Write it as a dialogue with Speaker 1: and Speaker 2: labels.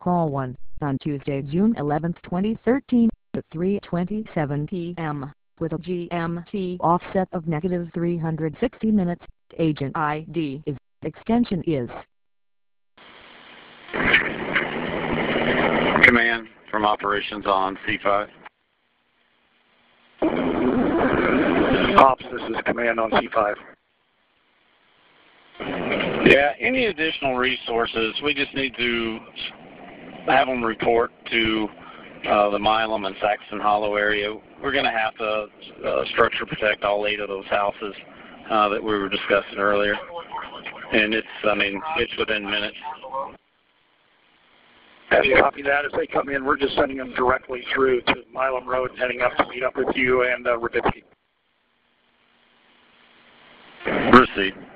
Speaker 1: Call 1 on Tuesday, June 11, 2013 at 3:27 p.m. with a GMT offset of negative 360 minutes. Agent ID is, extension is.
Speaker 2: Command from operations on C5.
Speaker 3: Ops, this is command on C5.
Speaker 2: Yeah, any additional resources, we just need to have them report to the Milam and Saxon Hollow area. We're going to have to structure protect all 8 of those houses that we were discussing earlier. And it's within minutes.
Speaker 3: Copy that. As they come in, we're just sending them directly through to Milam Road, heading up to meet up with you and Raditsky.
Speaker 2: Proceed.